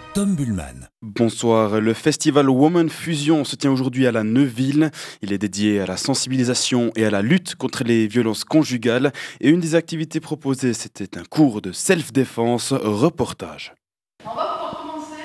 Tom Bullman. Bonsoir, le festival Women Fusion se tient aujourd'hui à la Neuville. Il est dédié à la sensibilisation et à la lutte contre les violences conjugales. Et une des activités proposées, c'était un cours de self-défense, reportage. On va pouvoir commencer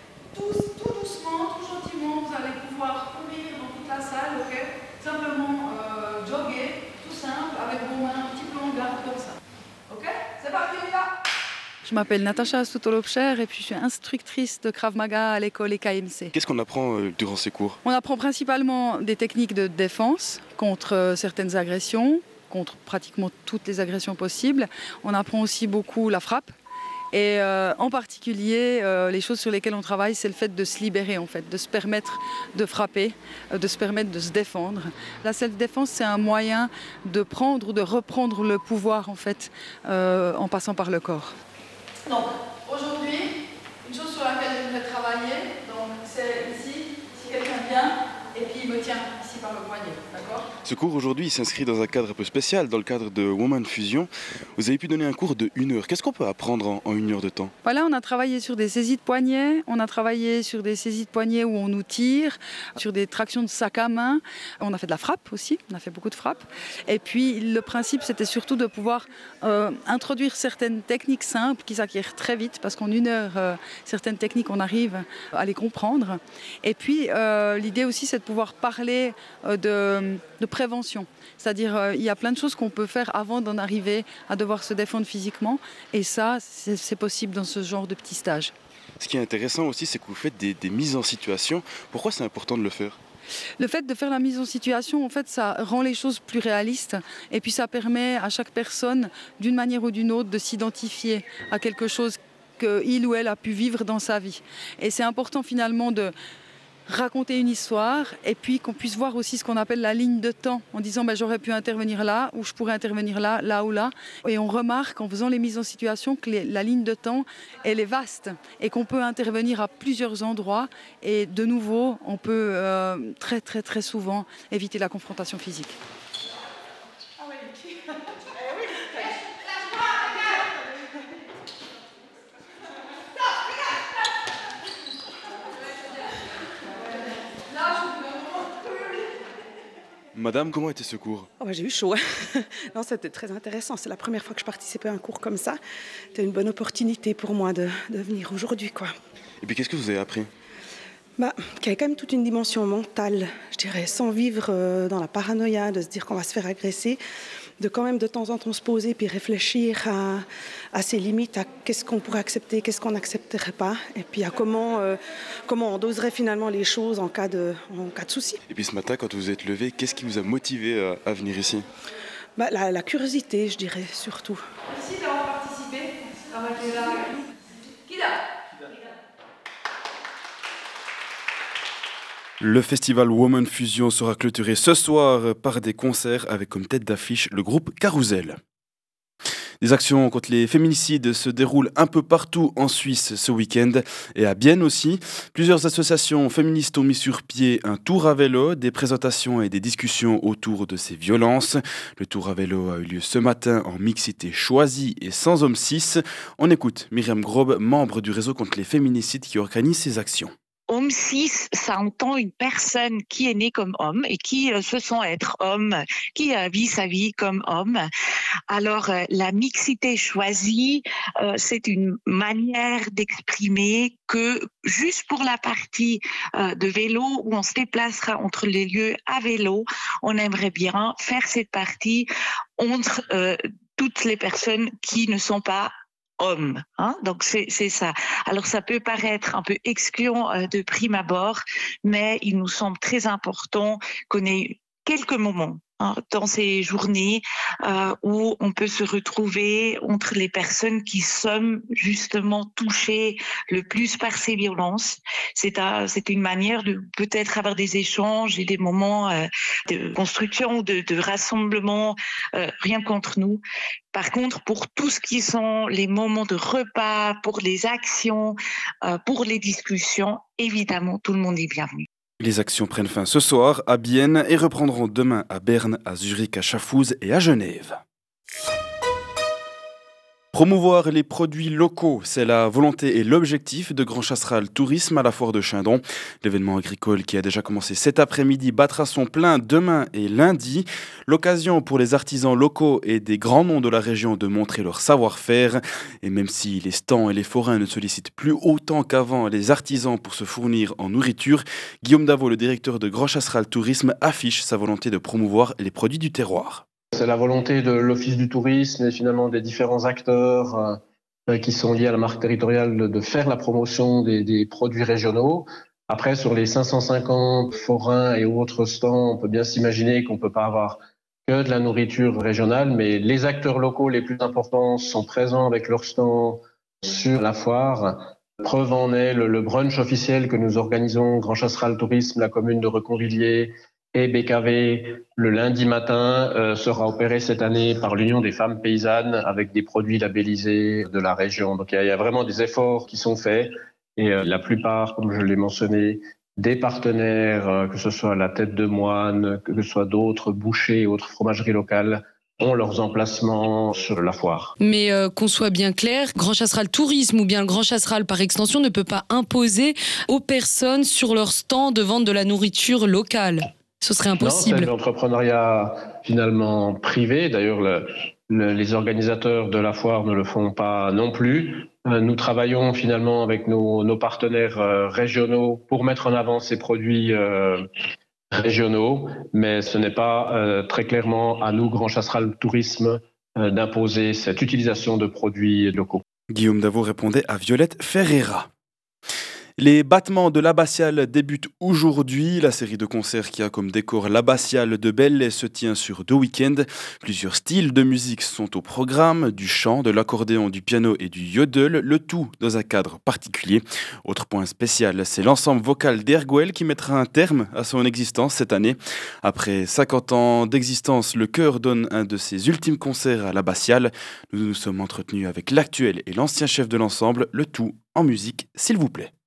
tout doucement, tout gentiment. Vous allez pouvoir courir dans toute la salle, ok? Simplement jogger, tout simple, avec vos mains un petit peu en garde comme ça. Ok? C'est parti, on y va! Je m'appelle Natacha Soutolopcher et puis je suis instructrice de Krav Maga à l'école EKMC. Qu'est-ce qu'on apprend durant ces cours? On apprend principalement des techniques de défense contre certaines agressions, contre pratiquement toutes les agressions possibles. On apprend aussi beaucoup la frappe. Et en particulier, les choses sur lesquelles on travaille, c'est le fait de se libérer, en fait, de se permettre de frapper, de se permettre de se défendre. La self-défense, c'est un moyen de prendre ou de reprendre le pouvoir, en fait, en passant par le corps. Donc, aujourd'hui, une chose sur laquelle j'aimerais travailler, donc, c'est ici, si quelqu'un vient, et puis il me tient ici par le poignet, d'accord ? Ce cours aujourd'hui il s'inscrit dans un cadre un peu spécial, dans le cadre de Women Fusion. Vous avez pu donner un cours de 1 heure. Qu'est-ce qu'on peut apprendre en 1 heure de temps? Voilà, on a travaillé sur des saisies de poignets, on a travaillé sur des saisies de poignets où on nous tire, sur des tractions de sac à main. On a fait de la frappe aussi, on a fait beaucoup de frappe. Et puis le principe, c'était surtout de pouvoir introduire certaines techniques simples qui s'acquièrent très vite, parce qu'en 1 heure, certaines techniques, on arrive à les comprendre. Et puis l'idée aussi, c'est de pouvoir parler de prévention. C'est-à-dire, il y a plein de choses qu'on peut faire avant d'en arriver à devoir se défendre physiquement. Et ça, c'est possible dans ce genre de petits stages. Ce qui est intéressant aussi, c'est que vous faites des mises en situation. Pourquoi c'est important de le faire? Le fait de faire la mise en situation, en fait, ça rend les choses plus réalistes. Et puis ça permet à chaque personne, d'une manière ou d'une autre, de s'identifier à quelque chose qu'il ou elle a pu vivre dans sa vie. Et c'est important finalement de raconter une histoire et puis qu'on puisse voir aussi ce qu'on appelle la ligne de temps en disant j'aurais pu intervenir là ou je pourrais intervenir là, là ou là. Et on remarque en faisant les mises en situation que la ligne de temps elle est vaste et qu'on peut intervenir à plusieurs endroits et de nouveau on peut très souvent éviter la confrontation physique. Madame, comment était ce cours? J'ai eu chaud. Non, c'était très intéressant. C'est la première fois que je participais à un cours comme ça. C'était une bonne opportunité pour moi de venir aujourd'hui, quoi. Et puis qu'est-ce que vous avez appris? Qu'il y a quand même toute une dimension mentale, je dirais, sans vivre dans la paranoïa, de se dire qu'on va se faire agresser, de quand même de temps en temps se poser puis réfléchir à ses limites, à qu'est-ce qu'on pourrait accepter, qu'est-ce qu'on n'accepterait pas, et puis à comment on doserait finalement les choses en cas de souci. Et puis ce matin, quand vous êtes levé, qu'est-ce qui vous a motivé à venir ici? La curiosité, je dirais, surtout. Merci d'avoir participé. Le festival Women Fusion sera clôturé ce soir par des concerts avec comme tête d'affiche le groupe Carousel. Des actions contre les féminicides se déroulent un peu partout en Suisse ce week-end et à Bienne aussi. Plusieurs associations féministes ont mis sur pied un tour à vélo, des présentations et des discussions autour de ces violences. Le tour à vélo a eu lieu ce matin en mixité choisie et sans homme cis. On écoute Myriam Grob, membre du réseau contre les féminicides qui organise ces actions. Homme cis, ça entend une personne qui est née comme homme et qui se sent être homme, qui vit sa vie comme homme. Alors, la mixité choisie, c'est une manière d'exprimer que juste pour la partie de vélo où on se déplacera entre les lieux à vélo, on aimerait bien faire cette partie entre toutes les personnes qui ne sont pas hommes, hein? Donc c'est ça. Alors ça peut paraître un peu excluant de prime abord, mais il nous semble très important qu'on ait quelques moments dans ces journées où on peut se retrouver entre les personnes qui sont justement touchées le plus par ces violences. C'est une manière de peut-être avoir des échanges et des moments de construction, de rassemblement, rien contre nous. Par contre, pour tout ce qui sont les moments de repas, pour les actions, pour les discussions, évidemment, tout le monde est bienvenu. Les actions prennent fin ce soir à Bienne et reprendront demain à Berne, à Zurich, à Schaffhouse et à Genève. Promouvoir les produits locaux, c'est la volonté et l'objectif de Grand Chasseral Tourisme à la foire de Chindon. L'événement agricole qui a déjà commencé cet après-midi battra son plein demain et lundi. L'occasion pour les artisans locaux et des grands noms de la région de montrer leur savoir-faire. Et même si les stands et les forains ne sollicitent plus autant qu'avant les artisans pour se fournir en nourriture, Guillaume Davot, le directeur de Grand Chasseral Tourisme, affiche sa volonté de promouvoir les produits du terroir. C'est la volonté de l'Office du tourisme et finalement des différents acteurs qui sont liés à la marque territoriale de faire la promotion des produits régionaux. Après, sur les 550 forains et autres stands, on peut bien s'imaginer qu'on ne peut pas avoir que de la nourriture régionale, mais les acteurs locaux les plus importants sont présents avec leurs stands sur la foire. Preuve en est le brunch officiel que nous organisons, Grand Chasseral Tourisme, la commune de Reconvilliers, et BKV, le lundi matin, sera opéré cette année par l'Union des femmes paysannes avec des produits labellisés de la région. Donc il y a vraiment des efforts qui sont faits et la plupart, comme je l'ai mentionné, des partenaires, que ce soit la Tête de Moine, que ce soit d'autres bouchers et autres fromageries locales, ont leurs emplacements sur la foire. Mais qu'on soit bien clair, Grand Chasseral Tourisme ou bien le Grand Chasseral par extension ne peut pas imposer aux personnes sur leur stand de vendre de la nourriture locale. Ce serait impossible. Non, c'est l'entrepreneuriat finalement privé. D'ailleurs, les organisateurs de la foire ne le font pas non plus. Nous travaillons finalement avec nos partenaires régionaux pour mettre en avant ces produits régionaux, mais ce n'est pas très clairement à nous, Grand Chasseral Tourisme, d'imposer cette utilisation de produits locaux. Guillaume Davot répondait à Violette Ferreira. Les battements de l'Abbatiale débutent aujourd'hui. La série de concerts qui a comme décor l'Abbatiale de Belley se tient sur 2 week-ends. Plusieurs styles de musique sont au programme, du chant, de l'accordéon, du piano et du yodel, le tout dans un cadre particulier. Autre point spécial, c'est l'ensemble vocal d'Erguel qui mettra un terme à son existence cette année. Après 50 ans d'existence, le chœur donne un de ses ultimes concerts à l'Abbatiale. Nous nous sommes entretenus avec l'actuel et l'ancien chef de l'ensemble, le tout en musique, s'il vous plaît.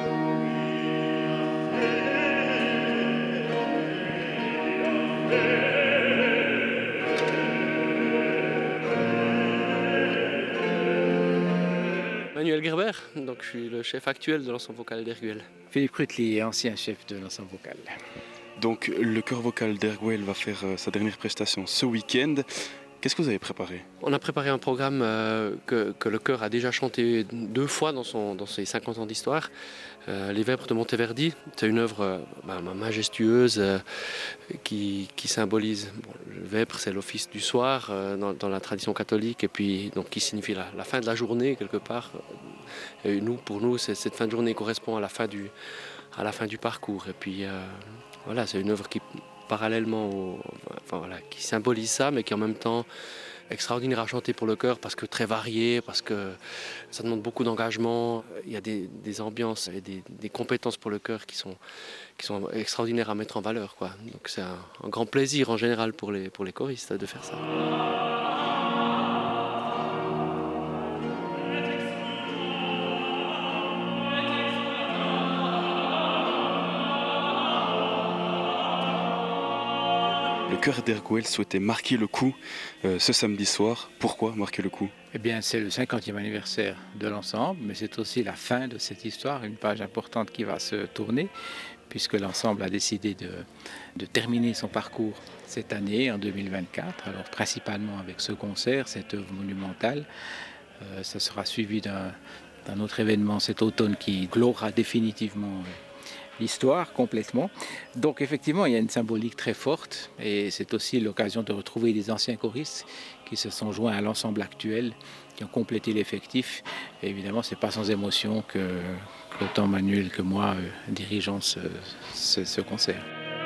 Manuel Gerber, donc je suis le chef actuel de l'ensemble vocal d'Erguel. Philippe Rutli, ancien chef de l'ensemble vocal. Donc le chœur vocal d'Erguel va faire sa dernière prestation ce week-end. Qu'est-ce que vous avez préparé ? On a préparé un programme que le chœur a déjà chanté 2 fois dans ses 50 ans d'histoire. Les Vêpres de Monteverdi, c'est une œuvre majestueuse qui symbolise... le Vêpres, c'est l'office du soir dans la tradition catholique et puis donc, qui signifie la fin de la journée quelque part. Et pour nous, cette fin de journée correspond à la fin du parcours. Et puis voilà, c'est une œuvre qui... parallèlement qui symbolise ça, mais qui en même temps extraordinaire à chanter pour le chœur parce que très varié, parce que ça demande beaucoup d'engagement. Il y a des ambiances et des compétences pour le chœur qui sont extraordinaires à mettre en valeur, quoi. Donc c'est un grand plaisir en général pour les choristes de faire ça. Le chœur d'Erguel souhaitait marquer le coup ce samedi soir. Pourquoi marquer le coup ? Eh bien, c'est le 50e anniversaire de l'ensemble, mais c'est aussi la fin de cette histoire, une page importante qui va se tourner, puisque l'ensemble a décidé de terminer son parcours cette année, en 2024, alors principalement avec ce concert, cette œuvre monumentale. Ça sera suivi d'un autre événement cet automne qui clora définitivement l'histoire complètement. Donc effectivement, il y a une symbolique très forte et c'est aussi l'occasion de retrouver des anciens choristes qui se sont joints à l'ensemble actuel, qui ont complété l'effectif. Et évidemment, ce n'est pas sans émotion que autant Manuel que moi dirigeons ce concert.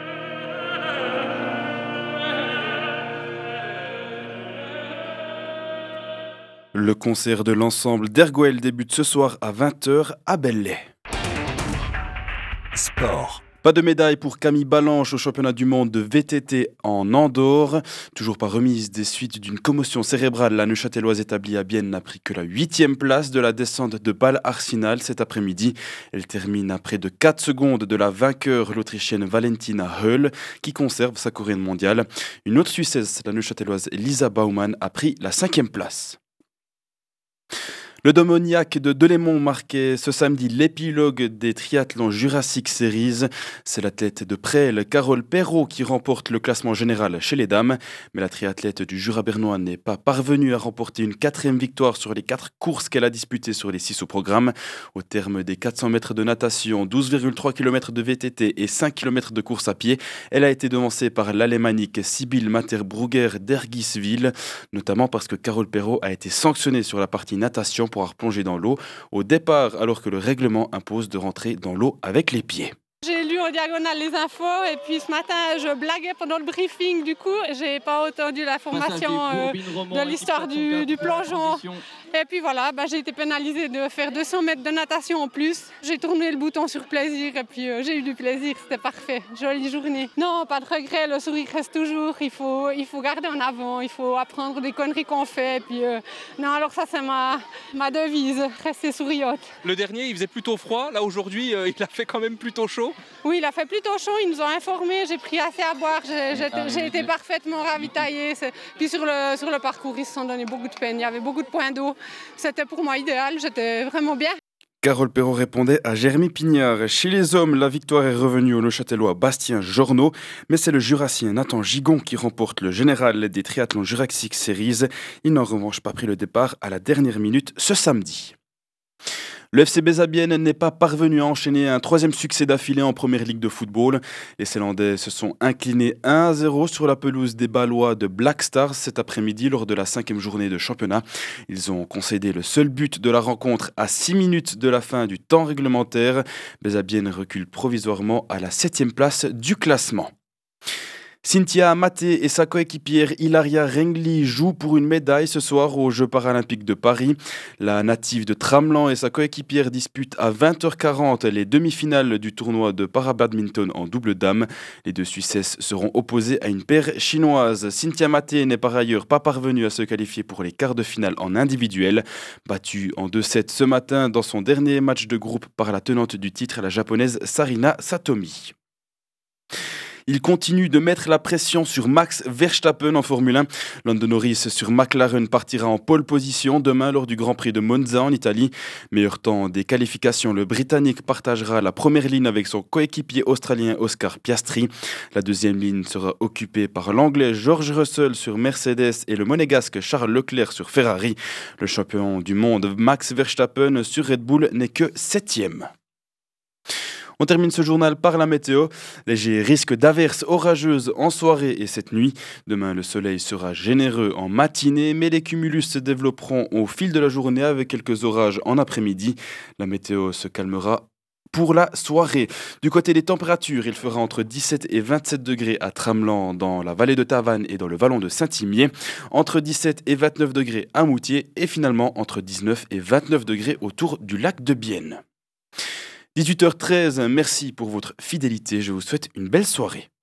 Le concert de l'ensemble d'Erguel débute ce soir à 20h à Belley. Sport. Pas de médaille pour Camille Balanche au championnat du monde de VTT en Andorre. Toujours pas remise des suites d'une commotion cérébrale, la Neuchâteloise établie à Bienne n'a pris que la 8e place de la descente de Bâle-Arsenal cet après-midi. Elle termine à près de 4 secondes de la vainqueur, l'Autrichienne Valentina Höll, qui conserve sa couronne mondiale. Une autre Suissesse, la Neuchâteloise Lisa Baumann, a pris la 5e place. Le Domoniac de Delémont marquait ce samedi l'épilogue des triathlons Jurassic Series. C'est l'athlète de Presles, Carole Perrault, qui remporte le classement général chez les dames. Mais la triathlète du Jura bernois n'est pas parvenue à remporter une 4e victoire sur les 4 courses qu'elle a disputées sur les 6 au programme. Au terme des 400 mètres de natation, 12,3 km de VTT et 5 km de course à pied, elle a été devancée par l'Alémanique Sibylle Mater-Brugger d'Ergiswil, notamment parce que Carole Perrault a été sanctionnée sur la partie natation pour avoir plongé dans l'eau au départ, alors que le règlement impose de rentrer dans l'eau avec les pieds. J'ai lu en diagonale les infos et puis ce matin je blaguais pendant le briefing, du coup j'ai pas entendu la formation de l'histoire du plongeon. Et puis voilà, j'ai été pénalisée de faire 200 mètres de natation en plus. J'ai tourné le bouton sur plaisir et puis j'ai eu du plaisir, c'était parfait. Jolie journée. Non, pas de regret, le sourire reste toujours. Il faut garder en avant, il faut apprendre des conneries qu'on fait. Et puis, non, alors ça c'est ma devise, rester souriante. Le dernier il faisait plutôt froid, là aujourd'hui il a fait quand même plutôt chaud. Oui, il a fait plutôt chaud, ils nous ont informés, j'ai pris assez à boire, j'ai été parfaitement ravitaillée. Puis sur le parcours, ils se sont donné beaucoup de peine, il y avait beaucoup de points d'eau. C'était pour moi idéal, j'étais vraiment bien. Carole Perrault répondait à Jérémy Pignard. Chez les hommes, la victoire est revenue au Neuchâtelois Bastien Jornaud, mais c'est le Jurassien Nathan Gigon qui remporte le général des triathlons Jurassic Series. Il n'a en revanche pas pris le départ à la dernière minute ce samedi. Le FC Bezabienne n'est pas parvenu à enchaîner un 3e succès d'affilée en première ligue de football. Les Célandais se sont inclinés 1-0 sur la pelouse des Ballois de Black Stars cet après-midi lors de la 5e journée de championnat. Ils ont concédé le seul but de la rencontre à 6 minutes de la fin du temps réglementaire. Bezabienne recule provisoirement à la 7e place du classement. Cynthia Maté et sa coéquipière Hilaria Rengli jouent pour une médaille ce soir aux Jeux paralympiques de Paris. La native de Tramelan et sa coéquipière disputent à 20h40 les demi-finales du tournoi de parabadminton en double dame. Les deux Suissesses seront opposées à une paire chinoise. Cynthia Maté n'est par ailleurs pas parvenue à se qualifier pour les quarts de finale en individuel. Battue en 2-7 ce matin dans son dernier match de groupe par la tenante du titre, la japonaise Sarina Satomi. Il continue de mettre la pression sur Max Verstappen en Formule 1. Lando Norris sur McLaren partira en pole position demain lors du Grand Prix de Monza en Italie. Meilleur temps des qualifications, le Britannique partagera la première ligne avec son coéquipier australien Oscar Piastri. La deuxième ligne sera occupée par l'Anglais George Russell sur Mercedes et le Monégasque Charles Leclerc sur Ferrari. Le champion du monde Max Verstappen sur Red Bull n'est que 7e. On termine ce journal par la météo. Léger risque d'averses orageuses en soirée et cette nuit. Demain, le soleil sera généreux en matinée, mais les cumulus se développeront au fil de la journée avec quelques orages en après-midi. La météo se calmera pour la soirée. Du côté des températures, il fera entre 17 et 27 degrés à Tramelan dans la vallée de Tavannes et dans le vallon de Saint-Imier, entre 17 et 29 degrés à Moutier et finalement entre 19 et 29 degrés autour du lac de Bienne. 18h13, merci pour votre fidélité, je vous souhaite une belle soirée.